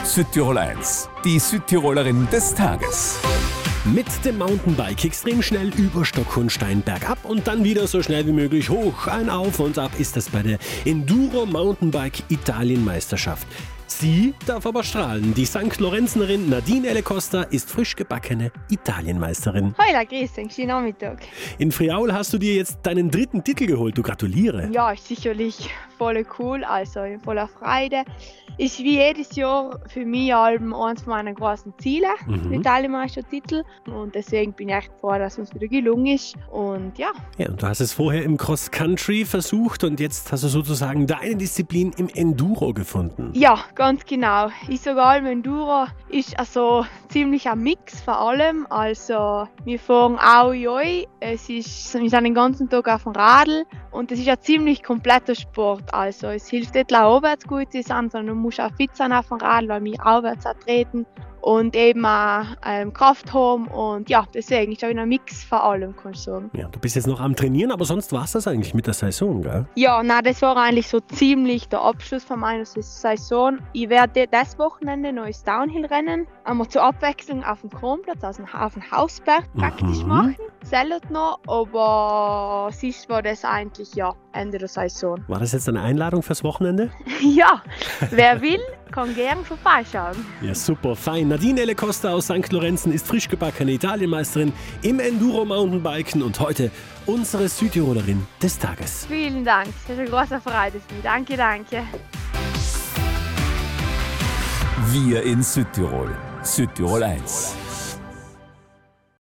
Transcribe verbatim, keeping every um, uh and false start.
Südtirol eins, die Südtirolerin des Tages. Mit dem Mountainbike extrem schnell über Stock und Stein bergab und dann wieder so schnell wie möglich hoch. Ein Auf und Ab ist das bei der Enduro Mountainbike Italienmeisterschaft. Sie darf aber strahlen. Die Sankt Lorenznerin Nadine Elle Costa ist frisch gebackene Italienmeisterin. Hallo, grüß dich, schönen Nachmittag. In Friaul hast du dir jetzt deinen dritten Titel geholt. Du gratuliere. Ja, ist sicherlich voll cool, also voller Freude. Ist wie jedes Jahr für mich eines meiner großen Ziele, Mhm. der Italienmeistertitel. Und deswegen bin ich echt froh, dass es uns wieder gelungen ist. Und ja. Ja, und du hast es vorher im Cross Country versucht und jetzt hast du sozusagen deine Disziplin im Enduro gefunden. Ja, ganz genau. Ich sage allem, Enduro ist also ziemlich ein Mix von allem. Also wir fahren auch ein, es ist, wir sind den ganzen Tag auf dem Radl und es ist ein ziemlich kompletter Sport. Also es hilft nicht nur aufwärts gut zu sein, sondern du musst auch fit sein auf dem Radl, weil wir aufwärts auch treten und eben auch ähm, Kraft haben. Und ja, deswegen ist auch ein Mix von allem, kann ich sagen. Ja, du bist jetzt noch am Trainieren, aber sonst war es das eigentlich mit der Saison, gell? Ja, nein, das war eigentlich so ziemlich der Abschluss von meiner Saison. Ich werde das Wochenende noch ins Downhill-Rennen, einmal zur Abwechslung auf dem Kronplatz, also auf dem Hausberg praktisch Mhm. machen. Selten noch, aber sonst war das eigentlich ja Ende der Saison. War das jetzt eine Einladung fürs Wochenende? Ja, wer will, kann gern vorbeischauen. Ja, super, fein. Nadine Elle Costa aus Sankt Lorenzen ist frisch gebackene Italienmeisterin im Enduro Mountainbiken und heute unsere Südtirolerin des Tages. Vielen Dank, das ist eine große Freude für mich. Danke, danke. Wir in Südtirol. Südtirol eins.